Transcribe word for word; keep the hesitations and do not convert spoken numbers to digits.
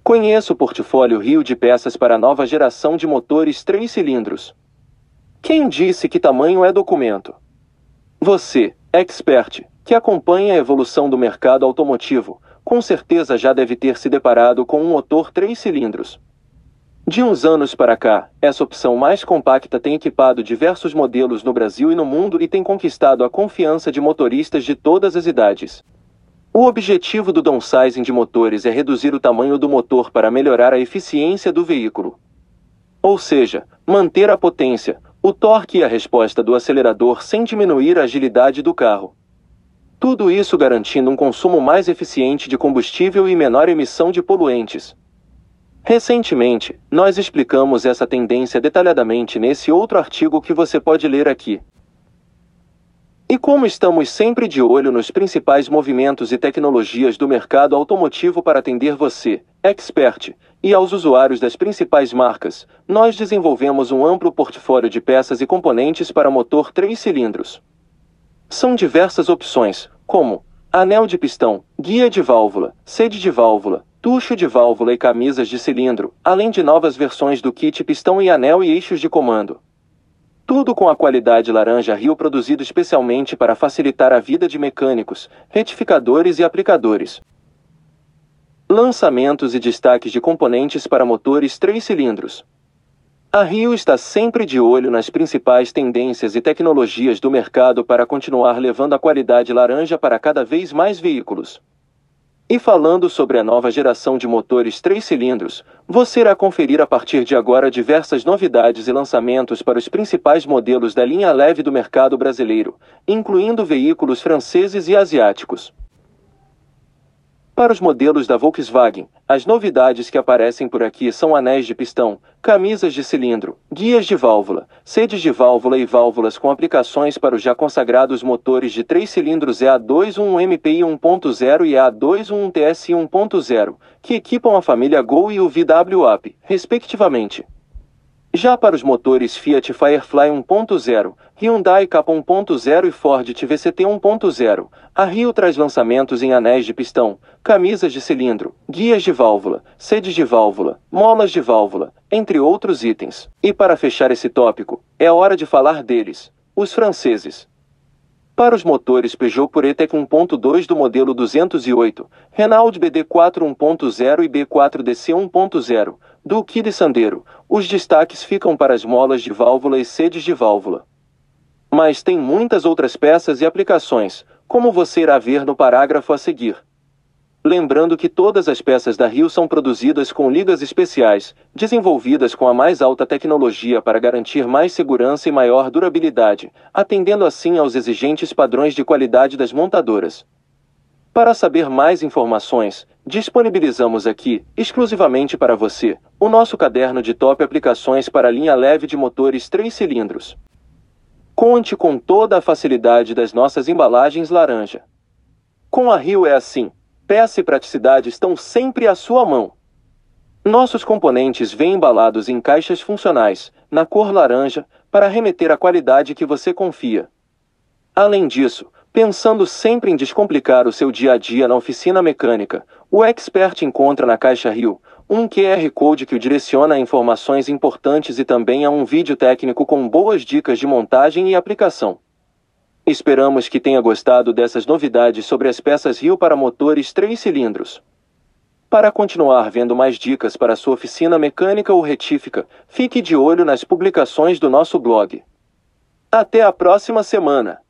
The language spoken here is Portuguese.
Conheça o portfólio Rio de peças para a nova geração de motores três cilindros. Quem disse que tamanho é documento? Você, expert, que acompanha a evolução do mercado automotivo, com certeza já deve ter se deparado com um motor três cilindros. De uns anos para cá, essa opção mais compacta tem equipado diversos modelos no Brasil e no mundo e tem conquistado a confiança de motoristas de todas as idades. O objetivo do downsizing de motores é reduzir o tamanho do motor para melhorar a eficiência do veículo. Ou seja, manter a potência, o torque e a resposta do acelerador sem diminuir a agilidade do carro. Tudo isso garantindo um consumo mais eficiente de combustível e menor emissão de poluentes. Recentemente, nós explicamos essa tendência detalhadamente nesse outro artigo que você pode ler aqui. E como estamos sempre de olho nos principais movimentos e tecnologias do mercado automotivo para atender você, expert, e aos usuários das principais marcas, nós desenvolvemos um amplo portfólio de peças e componentes para motor três cilindros. São diversas opções, como anel de pistão, guia de válvula, sede de válvula, tucho de válvula e camisas de cilindro, além de novas versões do kit pistão e anel e eixos de comando. Tudo com a qualidade laranja Rio produzido especialmente para facilitar a vida de mecânicos, retificadores e aplicadores. Lançamentos e destaques de componentes para motores três cilindros. A Rio está sempre de olho nas principais tendências e tecnologias do mercado para continuar levando a qualidade laranja para cada vez mais veículos. E falando sobre a nova geração de motores três cilindros, você irá conferir a partir de agora diversas novidades e lançamentos para os principais modelos da linha leve do mercado brasileiro, incluindo veículos franceses e asiáticos. Para os modelos da Volkswagen, as novidades que aparecem por aqui são anéis de pistão, camisas de cilindro, guias de válvula, sedes de válvula e válvulas com aplicações para os já consagrados motores de três cilindros E A vinte e um M P I um ponto zero e E A vinte e um T S I um ponto zero, que equipam a família Gol e o V W Up, respectivamente. Já para os motores Fiat Firefly um ponto zero, Hyundai Kappa um ponto zero e Ford T V C T um ponto zero, a Rio traz lançamentos em anéis de pistão, camisas de cilindro, guias de válvula, sedes de válvula, molas de válvula, entre outros itens. E para fechar esse tópico, é hora de falar deles, os franceses. Para os motores Peugeot PureTech um ponto dois do modelo duzentos e oito, Renault B D quatro um ponto zero e B quatro D C um ponto zero, do Kid Sandero, os destaques ficam para as molas de válvula e sedes de válvula. Mas tem muitas outras peças e aplicações, como você irá ver no parágrafo a seguir. Lembrando que todas as peças da Rio são produzidas com ligas especiais, desenvolvidas com a mais alta tecnologia para garantir mais segurança e maior durabilidade, atendendo assim aos exigentes padrões de qualidade das montadoras. Para saber mais informações, disponibilizamos aqui, exclusivamente para você, o nosso caderno de top aplicações para a linha leve de motores três cilindros. Conte com toda a facilidade das nossas embalagens laranja. Com a Rio é assim, peça e praticidade estão sempre à sua mão. Nossos componentes vêm embalados em caixas funcionais, na cor laranja, para remeter à qualidade que você confia. Além disso, pensando sempre em descomplicar o seu dia a dia na oficina mecânica, o expert encontra na caixa Rio um Q R Code que o direciona a informações importantes e também a um vídeo técnico com boas dicas de montagem e aplicação. Esperamos que tenha gostado dessas novidades sobre as peças Rio para motores três cilindros. Para continuar vendo mais dicas para sua oficina mecânica ou retífica, fique de olho nas publicações do nosso blog. Até a próxima semana!